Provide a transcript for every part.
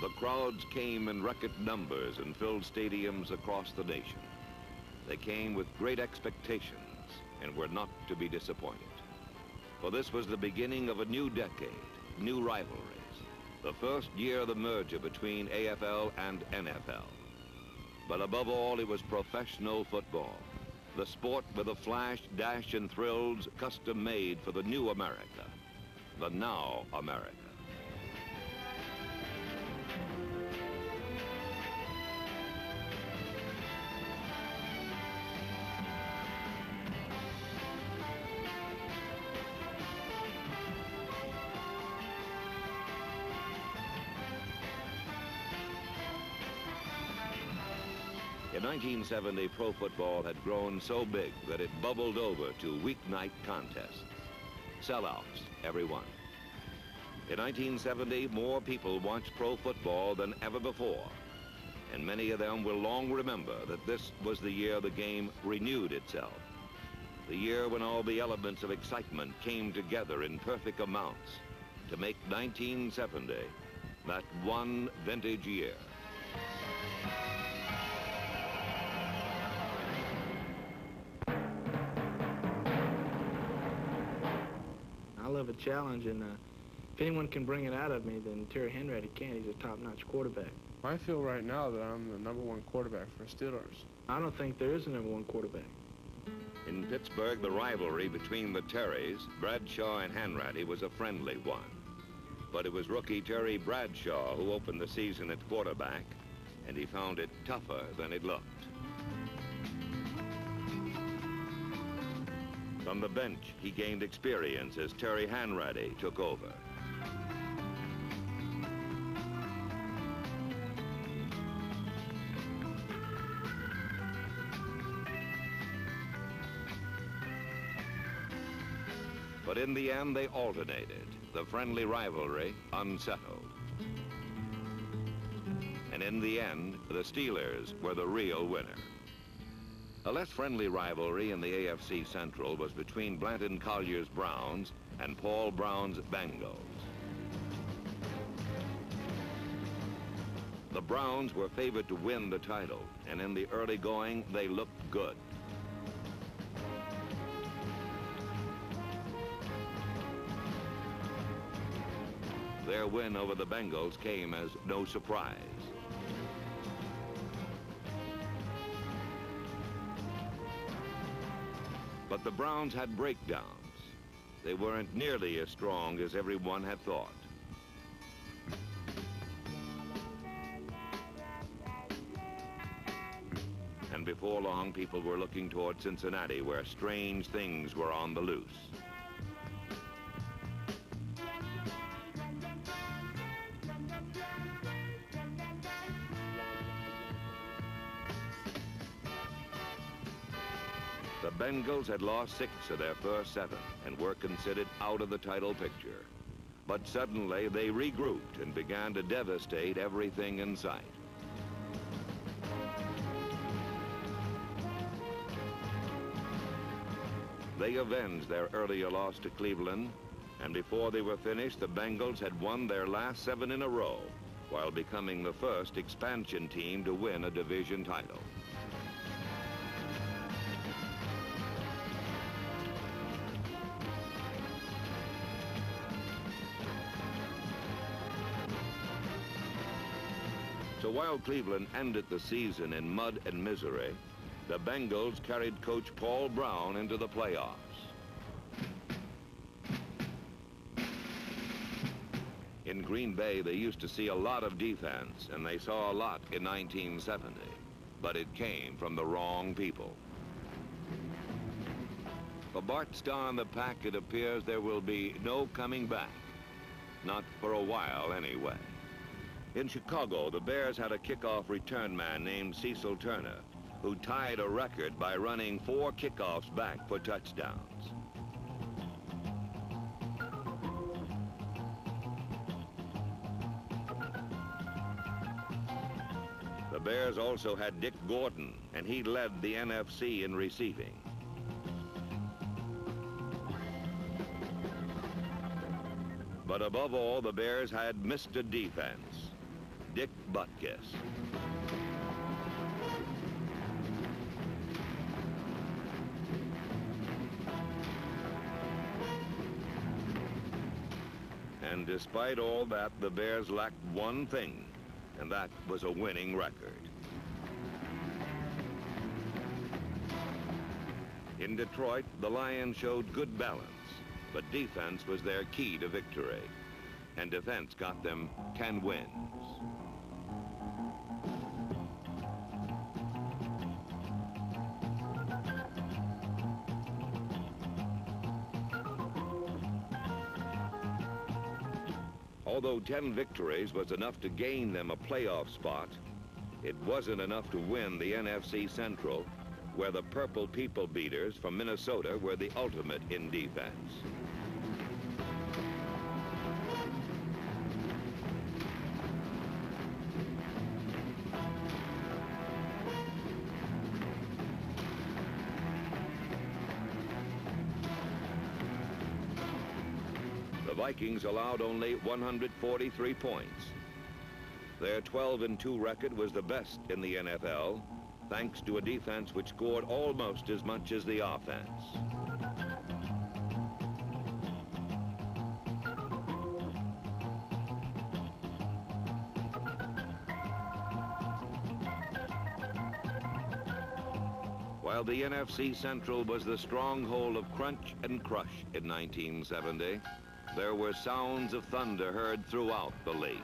The crowds came in record numbers and filled stadiums across the nation. They came with great expectations and were not to be disappointed. For this was the beginning of a new decade, new rivalries, the first year of the merger between AFL and NFL. But above all, it was professional football, the sport with the flash, dash, and thrills custom made for the new America, the now America. In 1970, pro football had grown so big that it bubbled over to weeknight contests. Sellouts, every one. In 1970, more people watched pro football than ever before, and many of them will long remember that this was the year the game renewed itself. The year when all the elements of excitement came together in perfect amounts to make 1970 that one vintage year. I love a challenge, and if anyone can bring it out of me, then Terry Hanratty can. He's a top-notch quarterback. I feel right now that I'm the #1 quarterback for Steelers. I don't think there is a #1 quarterback. In Pittsburgh, the rivalry between the Terrys, Bradshaw and Hanratty, was a friendly one. But it was rookie Terry Bradshaw who opened the season at quarterback, and he found it tougher than it looked. From the bench, he gained experience as Terry Hanratty took over. But in the end, they alternated, the friendly rivalry unsettled. And in the end, the Steelers were the real winner. A less friendly rivalry in the AFC Central was between Blanton Collier's Browns and Paul Brown's Bengals. The Browns were favored to win the title, and in the early going, they looked good. Their win over the Bengals came as no surprise. But the Browns had breakdowns. They weren't nearly as strong as everyone had thought. And before long, people were looking toward Cincinnati, where strange things were on the loose. The Bengals had lost 6 of their first 7 and were considered out of the title picture. But suddenly they regrouped and began to devastate everything in sight. They avenged their earlier loss to Cleveland, and before they were finished, the Bengals had won their last 7 in a row, while becoming the first expansion team to win a division title. So while Cleveland ended the season in mud and misery, the Bengals carried coach Paul Brown into the playoffs. In Green Bay, they used to see a lot of defense, and they saw a lot in 1970, but it came from the wrong people. For Bart Starr and the pack, it appears there will be no coming back. Not for a while, anyway. In Chicago, the Bears had a kickoff return man named Cecil Turner, who tied a record by running 4 kickoffs back for touchdowns. The Bears also had Dick Gordon, and he led the NFC in receiving. But above all, the Bears had Mr. Defense. Dick Butkus. And despite all that, the Bears lacked one thing, and that was a winning record. In Detroit, the Lions showed good balance, but defense was their key to victory. And defense got them 10 wins. Although 10 victories was enough to gain them a playoff spot, it wasn't enough to win the NFC Central, where the Purple People Beaters from Minnesota were the ultimate in defense. The Vikings allowed only 143 points. Their 12-2 record was the best in the NFL, thanks to a defense which scored almost as much as the offense. While the NFC Central was the stronghold of crunch and crush in 1970, there were sounds of thunder heard throughout the league.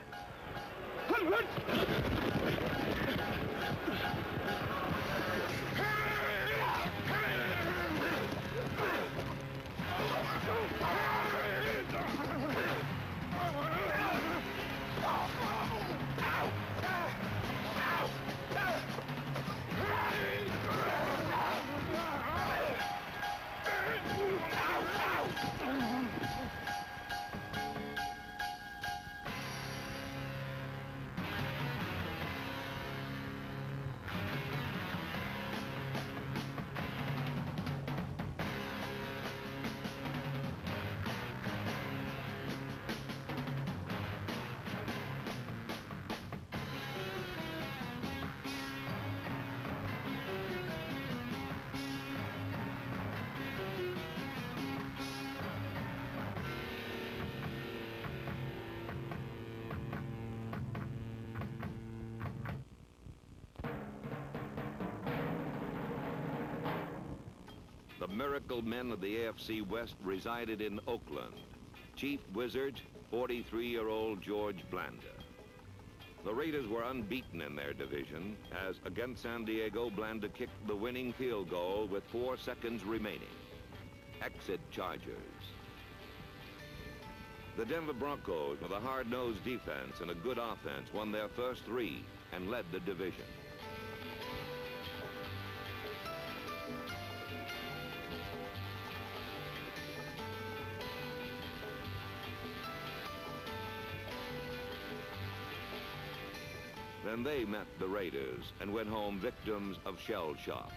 The miracle men of the AFC West resided in Oakland. Chief Wizard, 43-year-old George Blanda. The Raiders were unbeaten in their division, as against San Diego, Blanda kicked the winning field goal with 4 seconds remaining. Exit Chargers. The Denver Broncos, with a hard-nosed defense and a good offense, won their first 3 and led the division. Then they met the Raiders and went home victims of shell shock.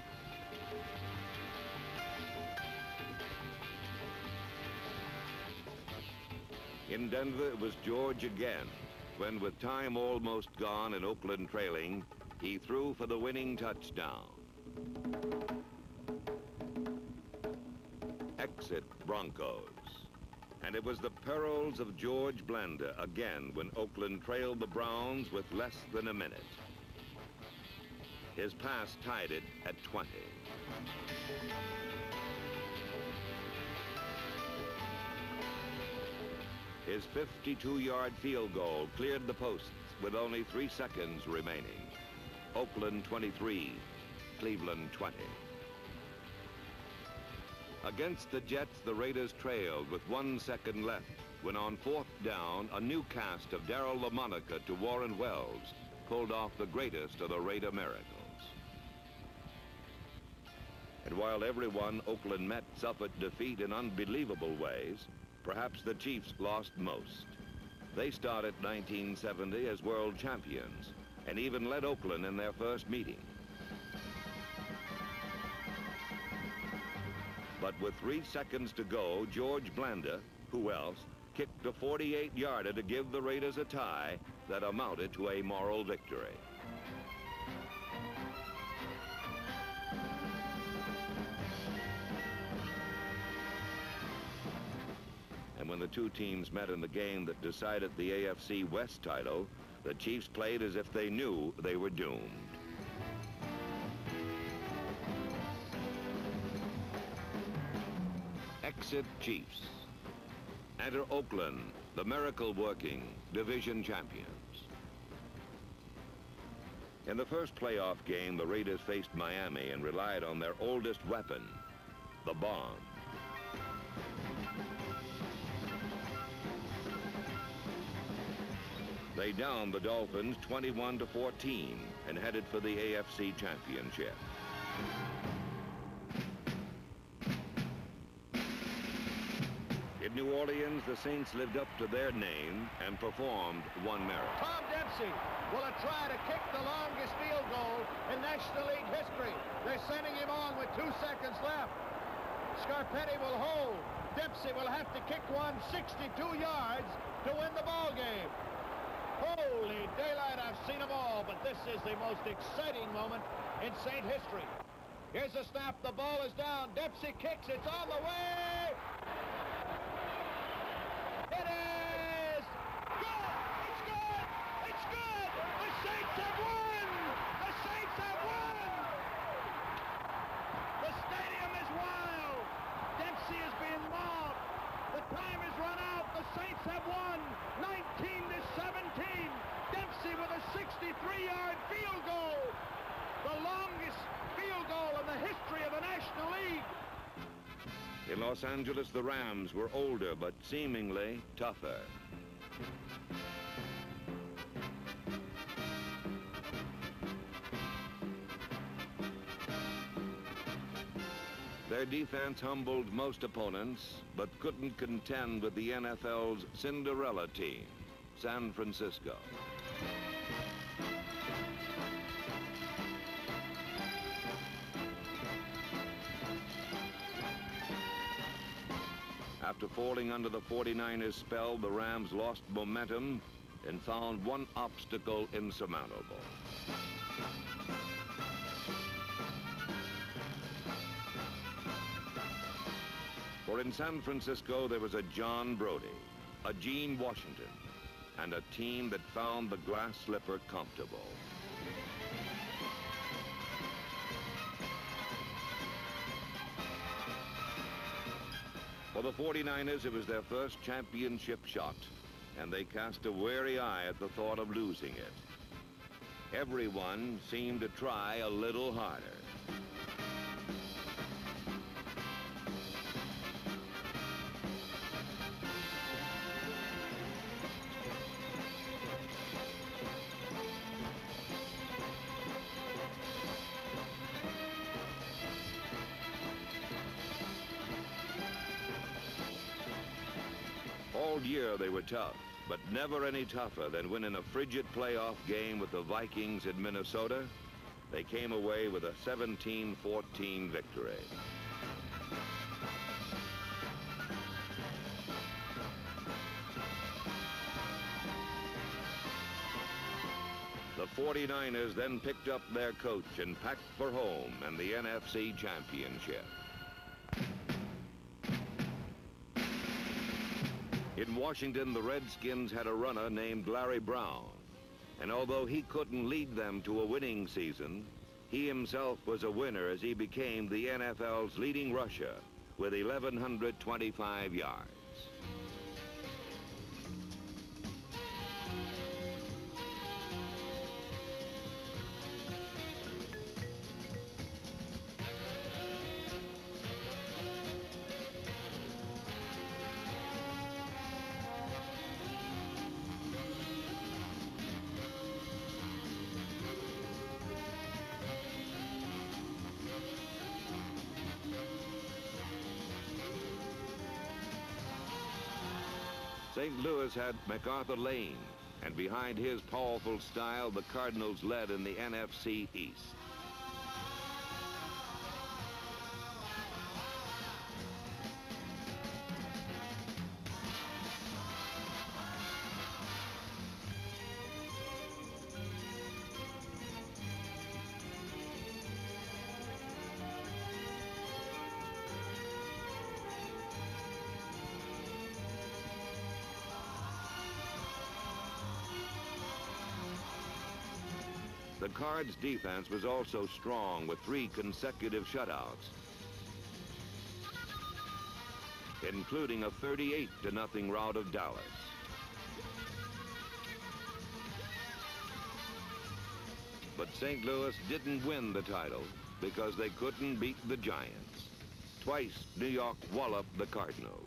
In Denver, it was George again, when with time almost gone and Oakland trailing, he threw for the winning touchdown. Exit Broncos. And it was the perils of George Blanda again when Oakland trailed the Browns with less than a minute. His pass tied it at 20. His 52-yard field goal cleared the posts with only 3 seconds remaining. Oakland 23, Cleveland 20. Against the Jets, the Raiders trailed with 1 second left when on 4th down, a new cast of Darryl LaMonica to Warren Wells pulled off the greatest of the Raider miracles. And while everyone Oakland met suffered defeat in unbelievable ways, perhaps the Chiefs lost most. They started 1970 as world champions and even led Oakland in their first meeting. But with 3 seconds to go, George Blanda, who else, kicked a 48-yarder to give the Raiders a tie that amounted to a moral victory. And when the two teams met in the game that decided the AFC West title, the Chiefs played as if they knew they were doomed. Exit Chiefs. Enter Oakland, the miracle working division champions. In the first playoff game, the Raiders faced Miami and relied on their oldest weapon, the bomb. They downed the Dolphins 21-14 and headed for the AFC Championship. In New Orleans, the Saints lived up to their name and performed one miracle. Tom Dempsey will try to kick the longest field goal in National League history. They're sending him on with 2 seconds left. Scarpetti will hold. Dempsey will have to kick one 62 yards to win the ball game. Holy daylight, I've seen them all, but this is the most exciting moment in Saint history. Here's a snap, the ball is down, Dempsey kicks, it's on the way! It is! Good! It's good! It's good! The Saints have won! The Saints have won! The stadium is wild! Dempsey is being mobbed! The time has run out! The Saints have won! 19-17! Dempsey with a 63-yard field goal! The longest field goal in the history of the National League! In Los Angeles, the Rams were older but seemingly tougher. Their defense humbled most opponents, but couldn't contend with the NFL's Cinderella team, San Francisco. After falling under the 49ers' spell, the Rams lost momentum and found one obstacle insurmountable. For in San Francisco, there was a John Brody, a Gene Washington, and a team that found the glass slipper comfortable. For the 49ers, it was their first championship shot, and they cast a wary eye at the thought of losing it. Everyone seemed to try a little harder. All year they were tough, but never any tougher than when in a frigid playoff game with the Vikings in Minnesota, they came away with a 17-14 victory. The 49ers then picked up their coach and packed for home and the NFC Championship. In Washington, the Redskins had a runner named Larry Brown, and although he couldn't lead them to a winning season, he himself was a winner as he became the NFL's leading rusher with 1,125 yards. St. Louis had MacArthur Lane, and behind his powerful style, the Cardinals led in the NFC East. The Cards' defense was also strong with 3 consecutive shutouts, including a 38-0 rout of Dallas. But St. Louis didn't win the title because they couldn't beat the Giants. Twice, New York walloped the Cardinals.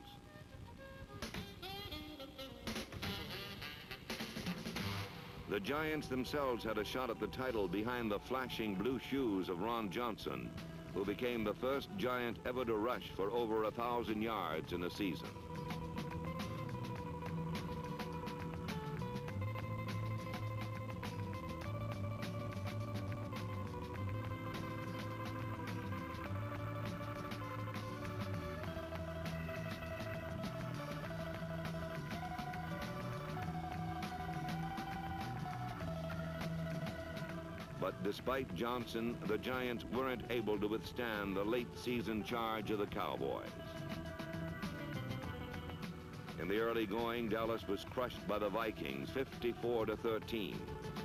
The Giants themselves had a shot at the title behind the flashing blue shoes of Ron Johnson, who became the first Giant ever to rush for over 1,000 yards in a season. But despite Johnson, the Giants weren't able to withstand the late-season charge of the Cowboys. In the early going, Dallas was crushed by the Vikings, 54-13.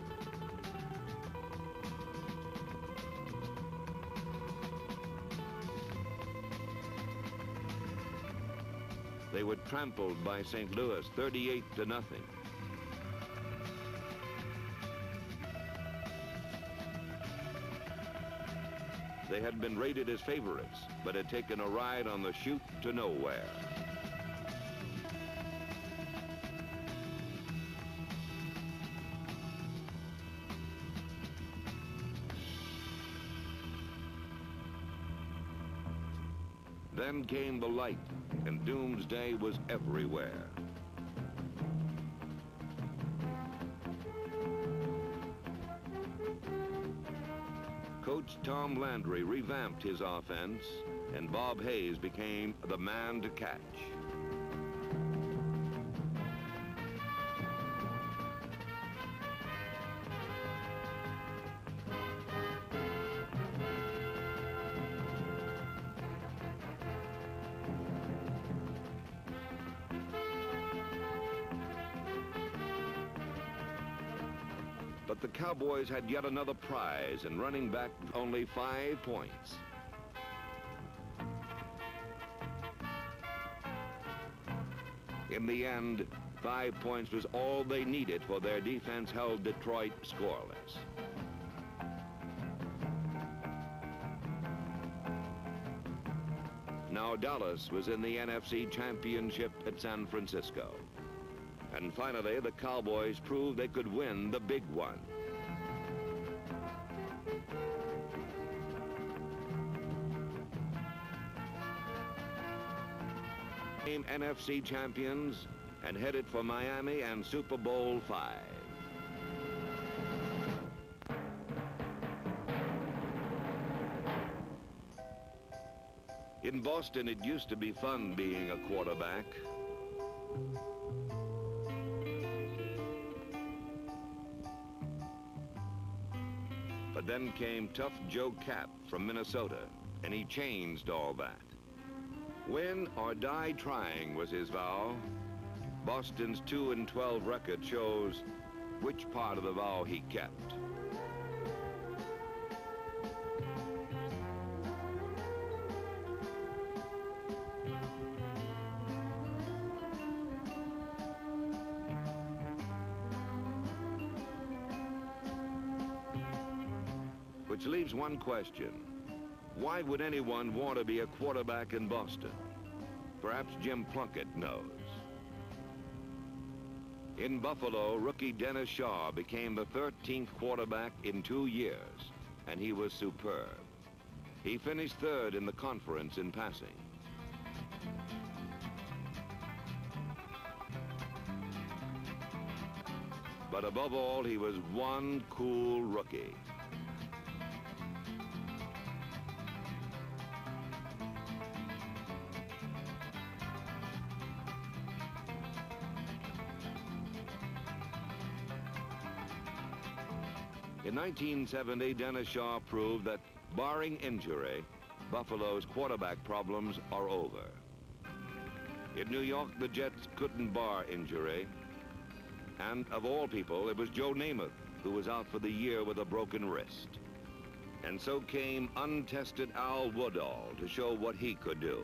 They were trampled by St. Louis, 38-0. They had been rated as favorites, but had taken a ride on the chute to nowhere. Then came the light, and doomsday was everywhere. Coach Tom Landry revamped his offense, and Bob Hayes became the man to catch. But the Cowboys had yet another prize in running back only 5 points. In the end, 5 points was all they needed, for their defense held Detroit scoreless. Now Dallas was in the NFC Championship at San Francisco. And finally, the Cowboys proved they could win the big one. Became NFC champions and headed for Miami and Super Bowl V. In Boston, it used to be fun being a quarterback. But then came Tough Joe Kapp from Minnesota, and he changed all that. Win or die trying was his vow. Boston's 2-12 record shows which part of the vow he kept. Which leaves one question. Why would anyone want to be a quarterback in Boston? Perhaps Jim Plunkett knows. In Buffalo, rookie Dennis Shaw became the 13th quarterback in 2 years, and he was superb. He finished 3rd in the conference in passing. But above all, he was one cool rookie. In 1970, Dennis Shaw proved that, barring injury, Buffalo's quarterback problems are over. In New York, the Jets couldn't bar injury. And of all people, it was Joe Namath who was out for the year with a broken wrist. And so came untested Al Woodall to show what he could do.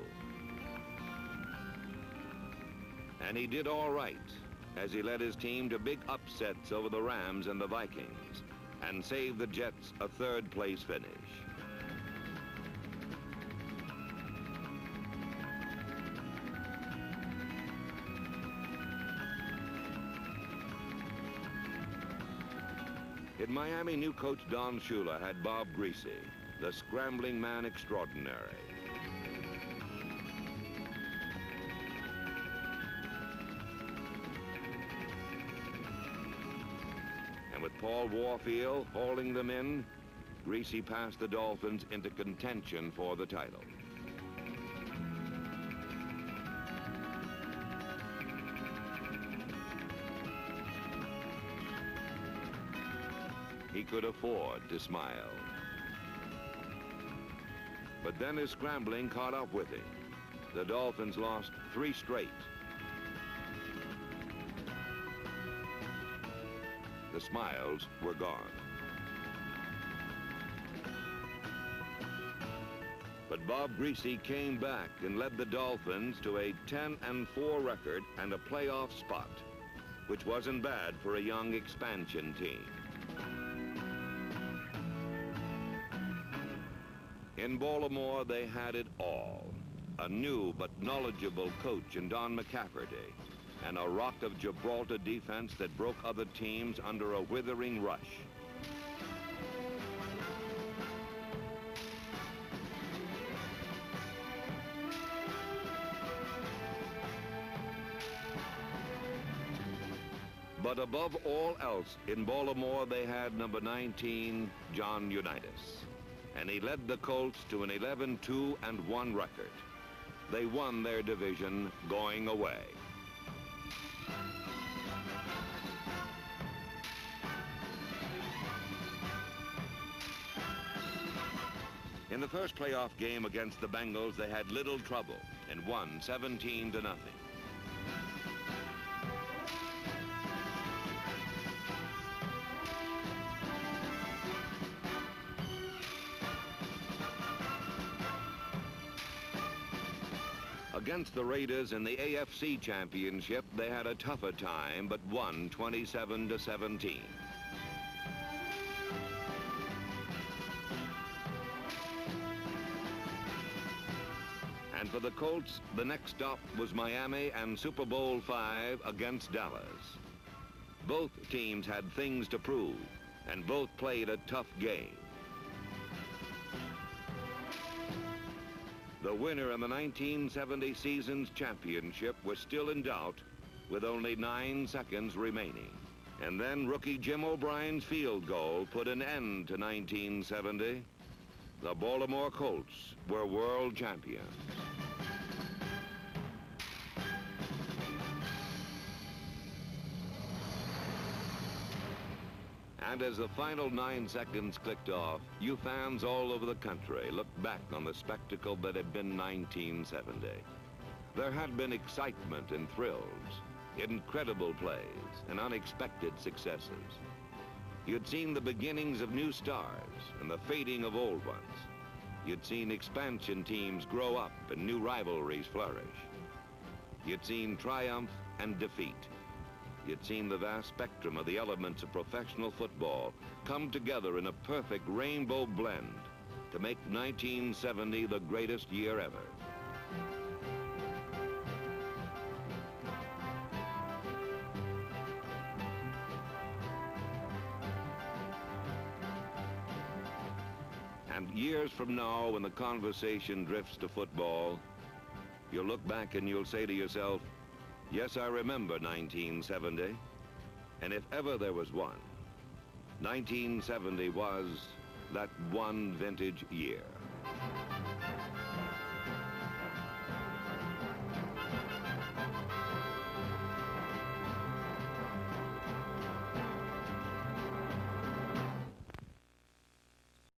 And he did all right as he led his team to big upsets over the Rams and the Vikings and saved the Jets a third-place finish. In Miami, new coach Don Shula had Bob Griese, the scrambling man extraordinary. And with Paul Warfield hauling them in, Griese passed the Dolphins into contention for the title. He could afford to smile. But then his scrambling caught up with him. The Dolphins lost 3 straight. The smiles were gone. But Bob Griese came back and led the Dolphins to a 10-4 record and a playoff spot, which wasn't bad for a young expansion team. In Baltimore, they had it all. A new but knowledgeable coach in Don McCafferty, and a Rock of Gibraltar defense that broke other teams under a withering rush. But above all else, in Baltimore, they had number 19, John Unitas. And he led the Colts to an 11-2-1 record. They won their division going away. In the first playoff game against the Bengals, they had little trouble and won 17-0. Against the Raiders in the AFC Championship, they had a tougher time, but won 27-17. And for the Colts, the next stop was Miami and Super Bowl V against Dallas. Both teams had things to prove, and both played a tough game. The winner in the 1970 season's championship was still in doubt with only 9 seconds remaining. And then rookie Jim O'Brien's field goal put an end to 1970. The Baltimore Colts were world champions. And as the final 9 seconds clicked off, you fans all over the country looked back on the spectacle that had been 1970. There had been excitement and thrills, incredible plays, and unexpected successes. You'd seen the beginnings of new stars and the fading of old ones. You'd seen expansion teams grow up and new rivalries flourish. You'd seen triumph and defeat. You'd seen the vast spectrum of the elements of professional football come together in a perfect rainbow blend to make 1970 the greatest year ever. And years from now, when the conversation drifts to football, you'll look back and you'll say to yourself, yes, I remember 1970, and if ever there was one, 1970 was that one vintage year.